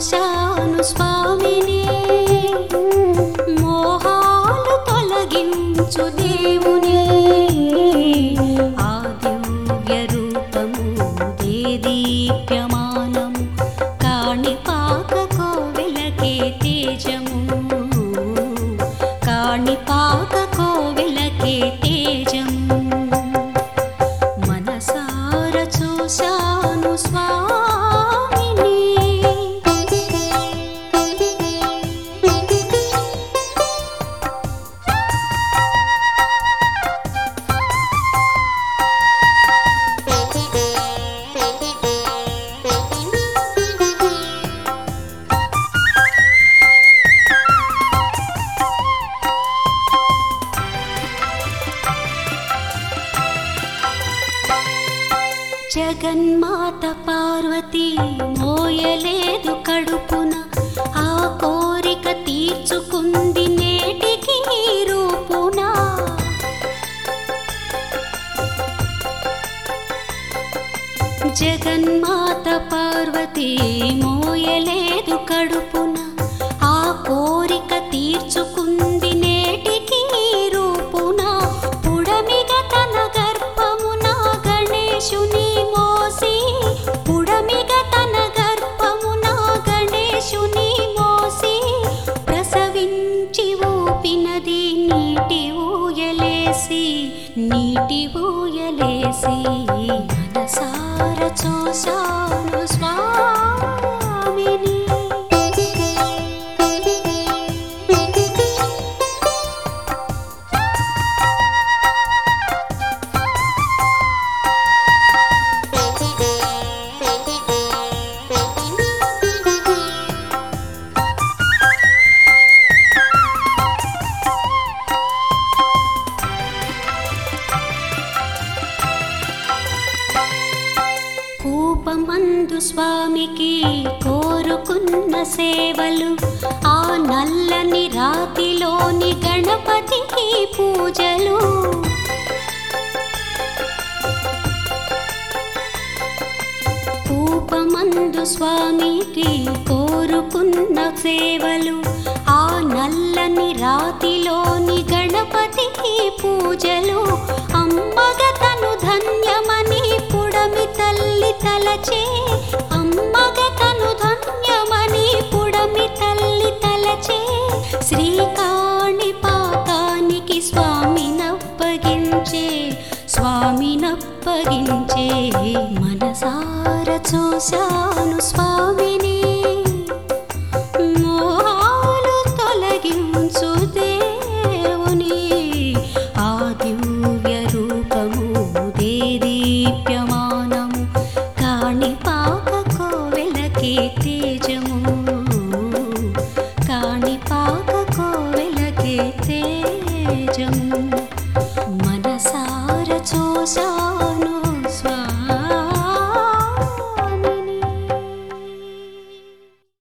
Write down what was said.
చూశాను స్వామిని, మోహాలు తొలగించు దేవుని, ఆ దివ్య రూపము దేదీప్యమానము, కాణిపాక కోవెలకే తేజము, కాణిపాక కోవెలకే తేజము, మనసార చూశాను స్వామిని. జగన్మాత పార్వతి మోయలేదు కడుపున, ఆ కోరిక తీర్చుకుంది నేటికి రూపున, జగన్మాత పార్వతి మోయలేదు కడుపున, ఆ కోరిక తీర్చుకుంది నేటికి రూపున, పుడమిగ తన గర్భమున గణేశుని మోసి, పుడమిగ తన గర్భమున గణేశుని మోసి, ప్రసవించి ఊపినది నీటి ఊయలేసి, నీటి ఊయలేసి, మనసార చూశాను స్వామిని. కూపమందు స్వామికి కోరుకున్న సేవలు, ఆ నల్లని రాతిలోని గణపతికి పూజలు, కూపమందు స్వామికి కోరుకున్న సేవలు, ఆ నల్లని రాతిలోని గణపతికి పూజలు, అమ్మగ తను ధన్యమని పుడమి తల్లి తలచే, అమ్మగ తను ధన్యమని పుడమి తల్లి తలచే, శ్రీకాణిపాకానికి స్వామినప్పగించే, స్వామినప్పగించే, మనసార చూశాను స్వామిని.